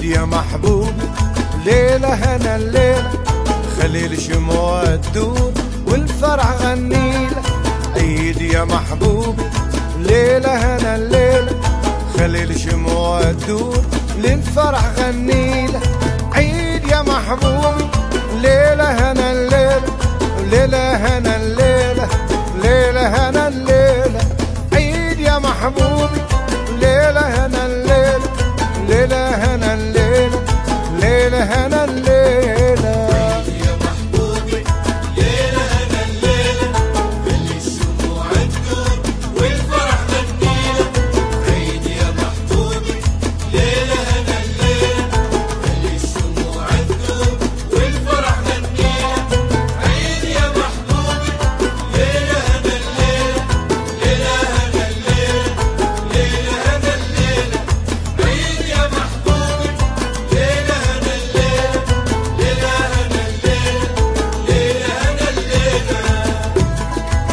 يا محبوبي ليلة هنا الليلة، خلي الشموع تدور والفرح غنيلة. عيد يا محبوبي ليلة هنا الليلة، خلي الشموع تدور للفرح غنيلة. عيد يا محبوبي ليلة هنا الليلة، ليلة هنا الليلة، ليلة هنا الليلة. عيد يا محبوبي ليلة هنا الليلة، ليلة هنا الليلة، ليلة هنا الليلة. عيد يا محبوبي ليلة هنا الليلة، خلي الشموع تدور والفرح غنيلة. عيد يا محبوبي ليلة هنا الليلة، خلي الشموع تدور والفرح غنيلة. عيد يا محبوبي ليلة هنا الليلة، ليلة هنا الليلة، ليلة هنا الليلة. عيد يا محبوبي ليلة هنا الليلة، ليلة هنا الليلة، ليلة هنا الليلة.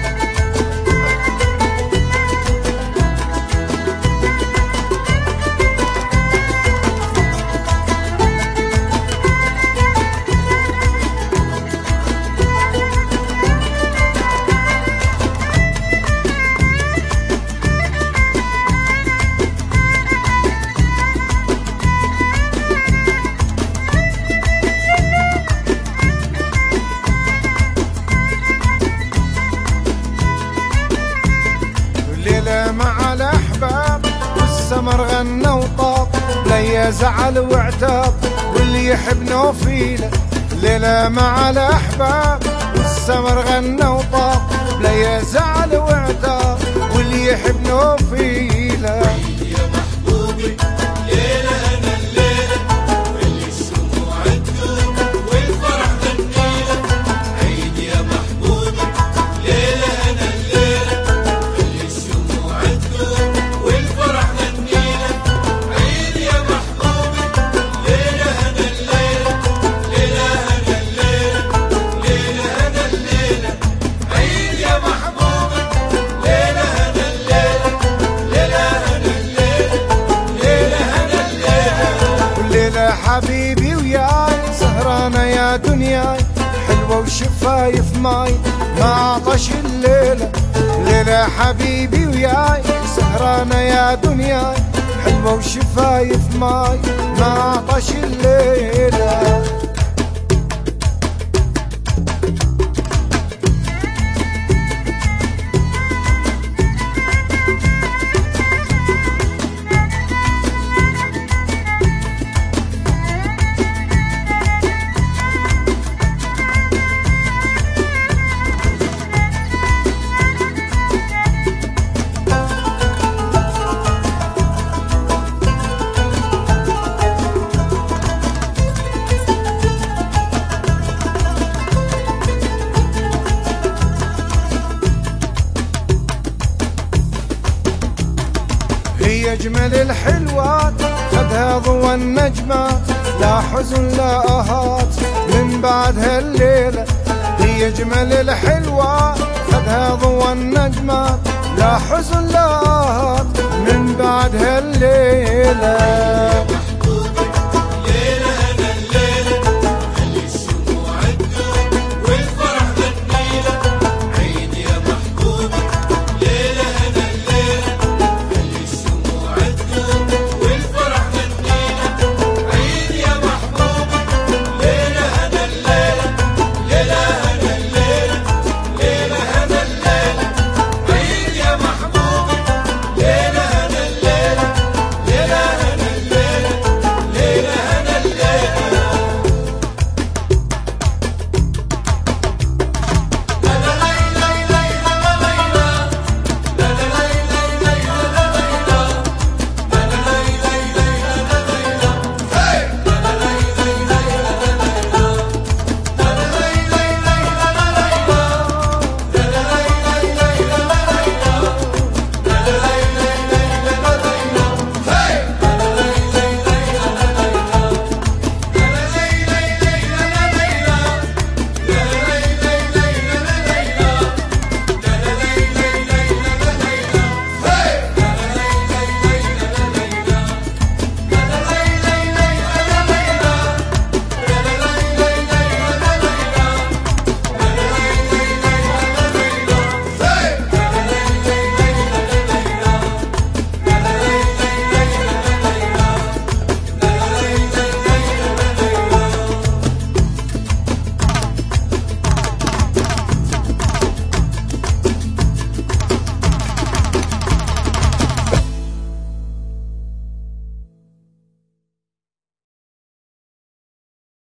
ليلة مع الأحباب والسمر غنى وطاب، لا زعل وعتاب واللي يحب نوفيله. ليلة مع الأحباب والسمر غنى وطاب، لا زعل وعتاب واللي يحب نوفيله. عيد يا محبوبي ليلة هنا الليلة، خلي الشموع تدور والفرح غنيلة. عيد يا محبوبي ليلة هنا الليلة، خلي الشموع تدور والفرح غنيلة. عيد يا محبوبي ليلة هنا الليلة، ليلة هنا الليلة، ليلة هنا الليلة. عيد يا محبوبي ليلة هنا الليلة، ليلة هنا الليلة، ليلة هنا الليلة. والليلة حبيبي وياي سهرانة يا دنياي، حلوة وشفايف ماي ما عطش الليلة. ليلة حبيبي وياي سهرانة يا دنياي، حلوة وشفايف ماي ما عطش الليلة. هي أجمل الحلوات خدها ضوى النجمات، لا حزن لا آهات من بعد هالليلة. هي أجمل الحلوات خدها ضوى النجمات، لا حزن لا آهات من بعد هالليلة.